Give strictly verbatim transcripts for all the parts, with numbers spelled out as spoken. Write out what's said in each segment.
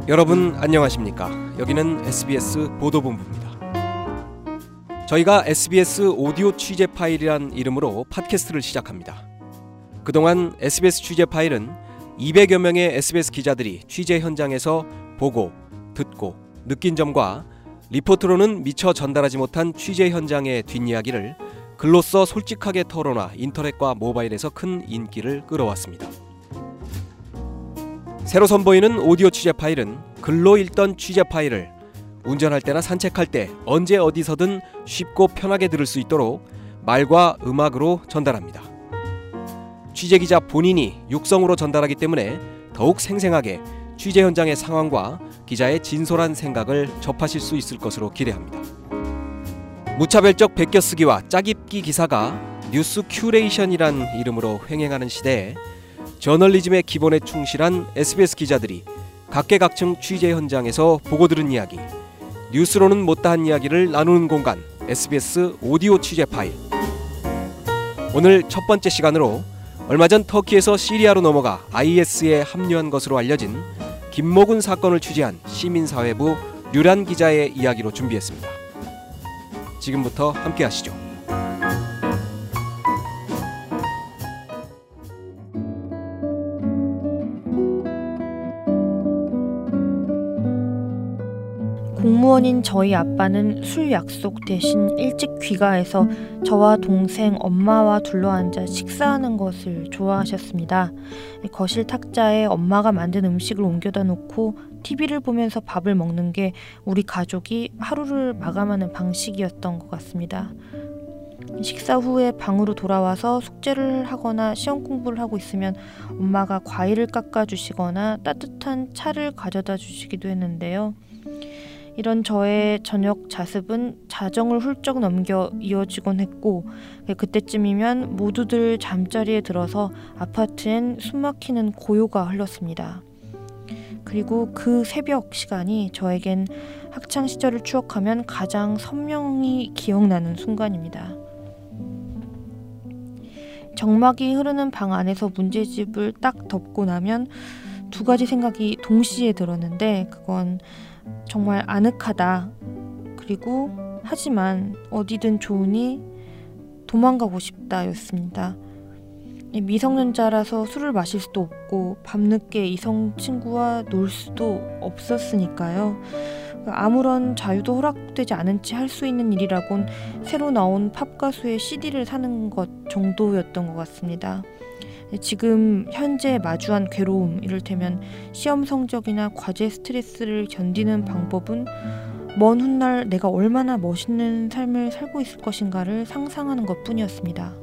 여러분 안녕하십니까? 여기는 에스비에스 보도본부입니다. 저희가 에스비에스 오디오 취재 파일이란 이름으로 팟캐스트를 시작합니다. 그동안 에스비에스 취재 파일은 이백여 명의 에스비에스 기자들이 취재 현장에서 보고, 듣고, 느낀 점과 리포트로는 미처 전달하지 못한 취재 현장의 뒷이야기를 글로써 솔직하게 털어놔 인터넷과 모바일에서 큰 인기를 끌어왔습니다. 새로 선보이는 오디오 취재 파일은 글로 읽던 취재 파일을 운전할 때나 산책할 때 언제 어디서든 쉽고 편하게 들을 수 있도록 말과 음악으로 전달합니다. 취재기자 본인이 육성으로 전달하기 때문에 더욱 생생하게 취재 현장의 상황과 기자의 진솔한 생각을 접하실 수 있을 것으로 기대합니다. 무차별적 베껴쓰기와 짜깁기 기사가 뉴스 큐레이션이란 이름으로 횡행하는 시대에 저널리즘의 기본에 충실한 에스비에스 기자들이 각계각층 취재 현장에서 보고 들은 이야기, 뉴스로는 못다한 이야기를 나누는 공간, 에스비에스 오디오 취재 파일. 오늘 첫 번째 시간으로 얼마 전 터키에서 시리아로 넘어가 아이에스에 합류한 것으로 알려진 김모군 사건을 취재한 시민사회부 류란 기자의 이야기로 준비했습니다. 지금부터 함께 하시죠. 공무원인 저희 아빠는 술 약속 대신 일찍 귀가해서 저와 동생, 엄마와 둘러앉아 식사하는 것을 좋아하셨습니다. 거실 탁자에 엄마가 만든 음식을 옮겨다 놓고 티비를 보면서 밥을 먹는 게 우리 가족이 하루를 마감하는 방식이었던 것 같습니다. 식사 후에 방으로 돌아와서 숙제를 하거나 시험 공부를 하고 있으면 엄마가 과일을 깎아주시거나 따뜻한 차를 가져다 주시기도 했는데요. 이런 저의 저녁 자습은 자정을 훌쩍 넘겨 이어지곤 했고, 그때쯤이면 모두들 잠자리에 들어서 아파트엔 숨막히는 고요가 흘렀습니다. 그리고 그 새벽 시간이 저에겐 학창시절을 추억하면 가장 선명히 기억나는 순간입니다. 정막이 흐르는 방 안에서 문제집을 딱 덮고 나면 두 가지 생각이 동시에 들었는데, 그건 정말 아늑하다. 그리고 하지만 어디든 좋으니 도망가고 싶다 였습니다. 미성년자라서 술을 마실 수도 없고 밤늦게 이성 친구와 놀 수도 없었으니까요. 아무런 자유도 허락되지 않은 채 할 수 있는 일이라곤 새로 나온 팝 가수의 씨디를 사는 것 정도였던 것 같습니다. 지금 현재 마주한 괴로움, 이를테면 시험 성적이나 과제 스트레스를 견디는 방법은 먼 훗날 내가 얼마나 멋있는 삶을 살고 있을 것인가를 상상하는 것뿐이었습니다.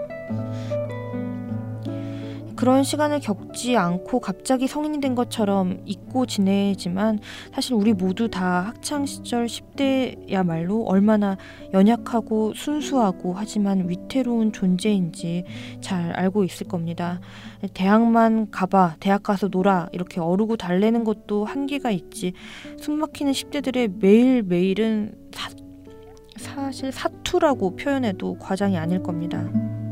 그런 시간을 겪지 않고 갑자기 성인이 된 것처럼 잊고 지내지만 사실 우리 모두 다 학창시절 십 대야말로 얼마나 연약하고 순수하고 하지만 위태로운 존재인지 잘 알고 있을 겁니다. 대학만 가봐, 대학 가서 놀아 이렇게 어르고 달래는 것도 한계가 있지, 숨막히는 십 대들의 매일매일은 사, 사실 사투라고 표현해도 과장이 아닐 겁니다.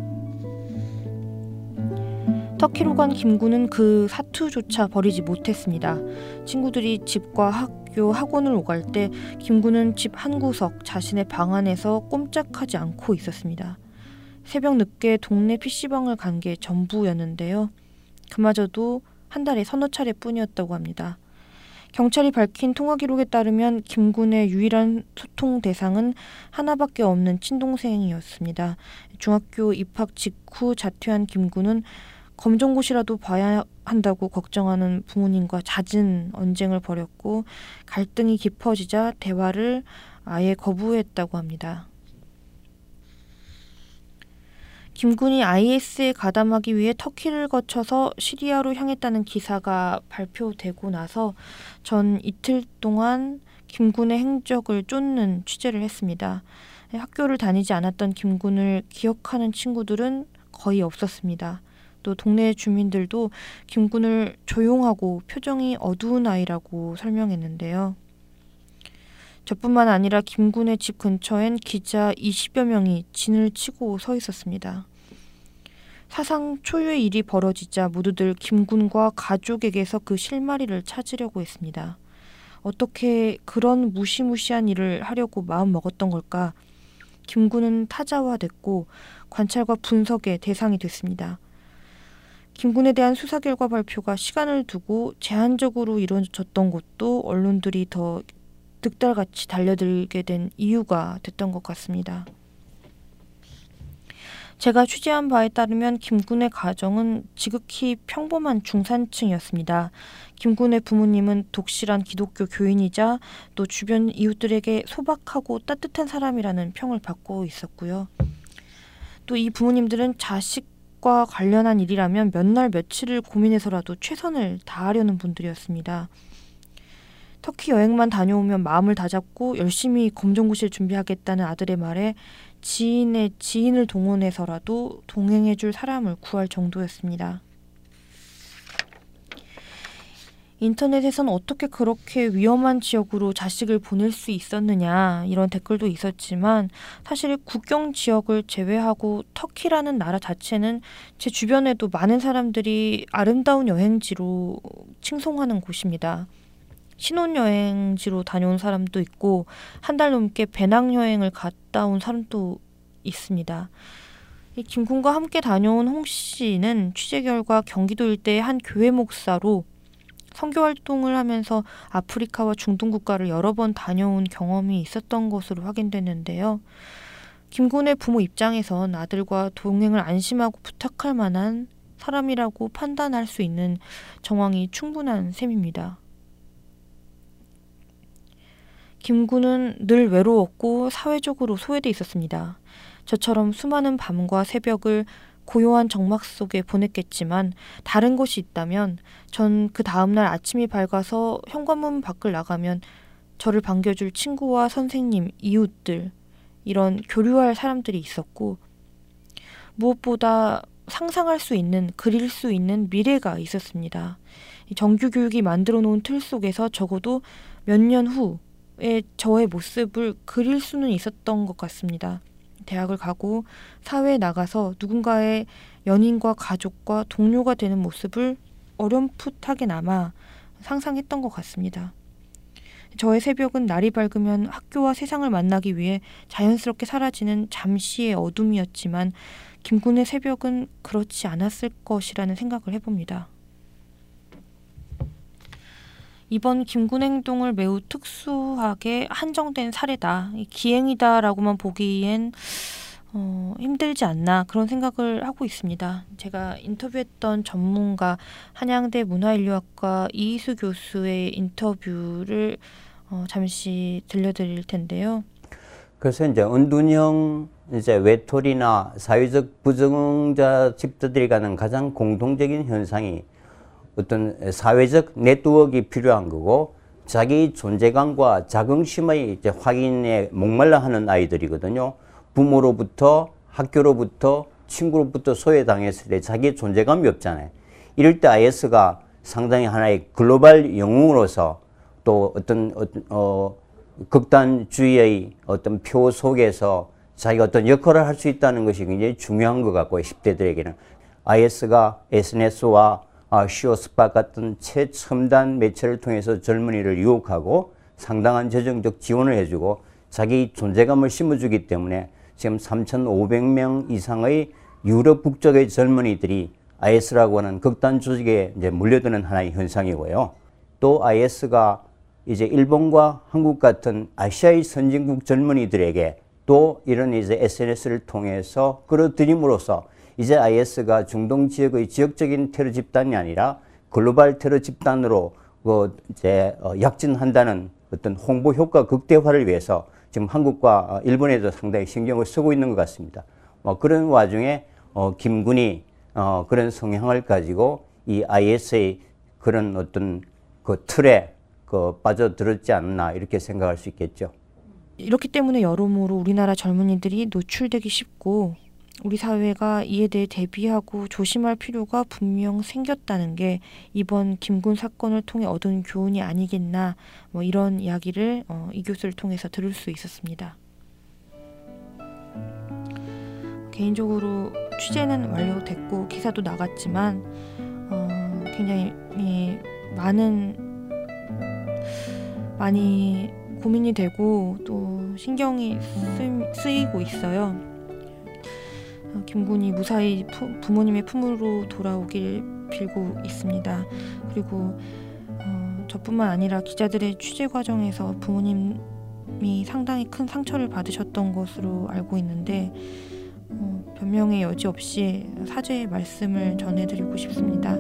터키로 간 김군은 그 사투조차 버리지 못했습니다. 친구들이 집과 학교, 학원을 오갈 때 김군은 집 한구석 자신의 방 안에서 꼼짝하지 않고 있었습니다. 새벽 늦게 동네 피시방을 간 게 전부였는데요. 그마저도 한 달에 서너 차례뿐이었다고 합니다. 경찰이 밝힌 통화 기록에 따르면 김군의 유일한 소통 대상은 하나밖에 없는 친동생이었습니다. 중학교 입학 직후 자퇴한 김군은 검정고시라도 봐야 한다고 걱정하는 부모님과 잦은 언쟁을 벌였고, 갈등이 깊어지자 대화를 아예 거부했다고 합니다. 김군이 아이에스에 가담하기 위해 터키를 거쳐서 시리아로 향했다는 기사가 발표되고 나서 전 이틀 동안 김군의 행적을 쫓는 취재를 했습니다. 학교를 다니지 않았던 김군을 기억하는 친구들은 거의 없었습니다. 또 동네 주민들도 김군을 조용하고 표정이 어두운 아이라고 설명했는데요. 저뿐만 아니라 김군의 집 근처엔 기자 이십여 명이 진을 치고 서 있었습니다. 사상 초유의 일이 벌어지자 모두들 김군과 가족에게서 그 실마리를 찾으려고 했습니다. 어떻게 그런 무시무시한 일을 하려고 마음먹었던 걸까? 김군은 타자화됐고 관찰과 분석의 대상이 됐습니다. 김군에 대한 수사 결과 발표가 시간을 두고 제한적으로 이루어졌던 것도 언론들이 더 득달같이 달려들게 된 이유가 됐던 것 같습니다. 제가 취재한 바에 따르면 김군의 가정은 지극히 평범한 중산층이었습니다. 김군의 부모님은 독실한 기독교 교인이자 또 주변 이웃들에게 소박하고 따뜻한 사람이라는 평을 받고 있었고요. 또 이 부모님들은 자식과 관련한 일이라면 몇 날 며칠을 고민해서라도 최선을 다하려는 분들이었습니다. 터키 여행만 다녀오면 마음을 다잡고 열심히 검정고시를 준비하겠다는 아들의 말에 지인의 지인을 동원해서라도 동행해줄 사람을 구할 정도였습니다. 인터넷에선 어떻게 그렇게 위험한 지역으로 자식을 보낼 수 있었느냐 이런 댓글도 있었지만 사실 국경 지역을 제외하고 터키라는 나라 자체는 제 주변에도 많은 사람들이 아름다운 여행지로 칭송하는 곳입니다. 신혼여행지로 다녀온 사람도 있고 한 달 넘게 배낭여행을 갔다 온 사람도 있습니다. 이 김군과 함께 다녀온 홍 씨는 취재 결과 경기도 일대의 한 교회 목사로 선교활동을 하면서 아프리카와 중동 국가를 여러 번 다녀온 경험이 있었던 것으로 확인됐는데요. 김군의 부모 입장에선 아들과 동행을 안심하고 부탁할 만한 사람이라고 판단할 수 있는 정황이 충분한 셈입니다. 김군은 늘 외로웠고 사회적으로 소외돼 있었습니다. 저처럼 수많은 밤과 새벽을 고요한 정막 속에 보냈겠지만 다른 것이 있다면 전 그 다음날 아침이 밝아서 현관문 밖을 나가면 저를 반겨줄 친구와 선생님, 이웃들 이런 교류할 사람들이 있었고 무엇보다 상상할 수 있는, 그릴 수 있는 미래가 있었습니다. 정규교육이 만들어 놓은 틀 속에서 적어도 몇 년 후에 저의 모습을 그릴 수는 있었던 것 같습니다. 대학을 가고 사회에 나가서 누군가의 연인과 가족과 동료가 되는 모습을 어렴풋하게나마 상상했던 것 같습니다. 저의 새벽은 날이 밝으면 학교와 세상을 만나기 위해 자연스럽게 사라지는 잠시의 어둠이었지만 김군의 새벽은 그렇지 않았을 것이라는 생각을 해봅니다. 이번 김군 행동을 매우 특수하게 한정된 사례다, 기행이다라고만 보기엔 어, 힘들지 않나 그런 생각을 하고 있습니다. 제가 인터뷰했던 전문가 한양대 문화인류학과 이희수 교수의 인터뷰를 어, 잠시 들려드릴 텐데요. 그래서 이제 은둔형 이제 외톨이나 사회적 부정자 집단들이 가는 가장 공통적인 현상이 어떤 사회적 네트워크가 필요한 거고 자기 존재감과 자긍심의 이제 확인에 목말라 하는 아이들이거든요. 부모로부터 학교로부터 친구로부터 소외당했을 때 자기 존재감이 없잖아요. 이럴 때 아이에스가 상당히 하나의 글로벌 영웅으로서 또 어떤, 어떤 어, 극단주의의 어떤 표 속에서 자기가 어떤 역할을 할 수 있다는 것이 굉장히 중요한 것 같고요. 십 대들에게는. 아이에스가 에스엔에스와 아, 시오스팟 같은 최첨단 매체를 통해서 젊은이를 유혹하고 상당한 재정적 지원을 해주고 자기 존재감을 심어주기 때문에 지금 삼천오백 명 이상의 유럽 국적의 젊은이들이 아이에스라고 하는 극단 조직에 이제 물려드는 하나의 현상이고요. 또 아이에스가 이제 일본과 한국 같은 아시아의 선진국 젊은이들에게 또 이런 이제 에스엔에스를 통해서 끌어들임으로써 이제 아이에스가 중동 지역의 지역적인 테러 집단이 아니라 글로벌 테러 집단으로 그 이제 약진한다는 어떤 홍보 효과 극대화를 위해서 지금 한국과 일본에도 상당히 신경을 쓰고 있는 것 같습니다. 뭐 그런 와중에 어 김군이 어 그런 성향을 가지고 이 아이에스의 그런 어떤 그 틀에 그 빠져들었지 않나 이렇게 생각할 수 있겠죠. 이렇기 때문에 여러모로 우리나라 젊은이들이 노출되기 쉽고 우리 사회가 이에 대해 대비하고 조심할 필요가 분명 생겼다는 게 이번 김군 사건을 통해 얻은 교훈이 아니겠나, 뭐 이런 이야기를 어, 이 교수를 통해서 들을 수 있었습니다. 개인적으로 취재는 완료됐고 기사도 나갔지만 어, 굉장히 이, 많은 많이 고민이 되고 또 신경이 쓰, 쓰이고 있어요. 어, 김군이 무사히 부, 부모님의 품으로 돌아오길 빌고 있습니다. 그리고 어, 저뿐만 아니라 기자들의 취재 과정에서 부모님이 상당히 큰 상처를 받으셨던 것으로 알고 있는데 어, 변명의 여지 없이 사죄의 말씀을 전해드리고 싶습니다.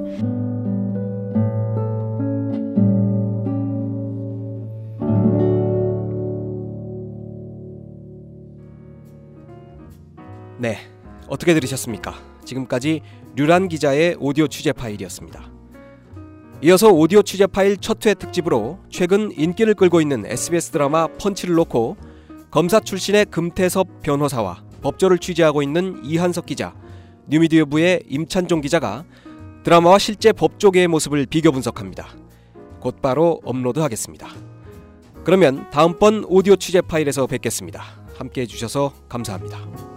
네, 어떻게 들으셨습니까? 지금까지 류란 기자의 오디오 취재 파일이었습니다. 이어서 오디오 취재 파일 첫 회 특집으로 최근 인기를 끌고 있는 에스비에스 드라마 펀치를 놓고 검사 출신의 금태섭 변호사와 법조를 취재하고 있는 이한석 기자, 뉴미디어부의 임찬종 기자가 드라마와 실제 법조계의 모습을 비교 분석합니다. 곧바로 업로드하겠습니다. 그러면 다음번 오디오 취재 파일에서 뵙겠습니다. 함께해 주셔서 감사합니다.